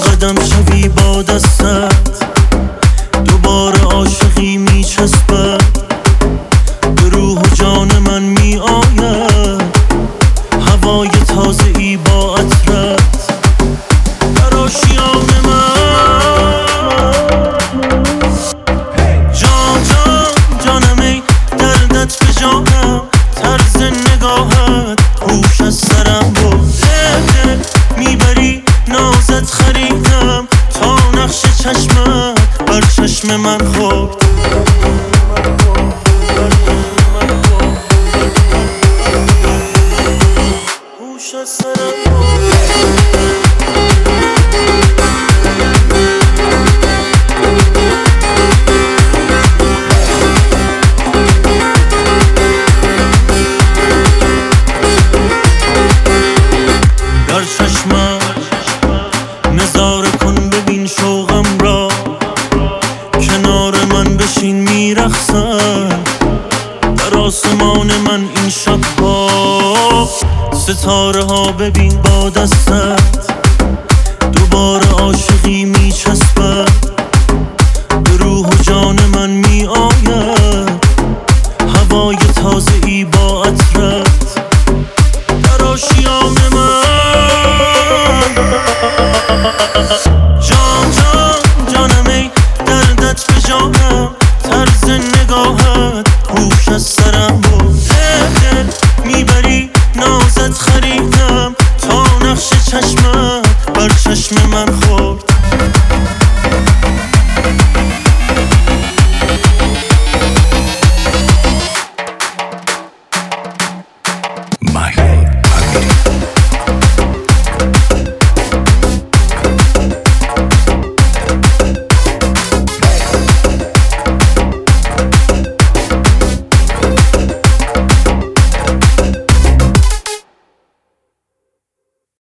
قدم شوی با دستت دوباره عاشقی میچسبد به روح و جان من میآید هوای تازه ای با عطرت در آشیان من جان جان جانم ای دردت به جانم طرز نگاهت هوش از سرم برده میبری نازت خریدم تا نقش چشمت بر چشم من خورد هوش از سرم در چشمم نظاره کن ببین شوقم را کنار من بشین میرقصن در آسمان من این شبها ستاره ها ببین با دستت دوباره عاشقی میچسبد به روح و جان من میآید هوای تازه ای با عطرت در آشیان من جان جان جانم ای دردت به جانم طرز نگاهت هوش از سرم برده میبری نازت خریدم تا نقش چشمت بر چشم من خورد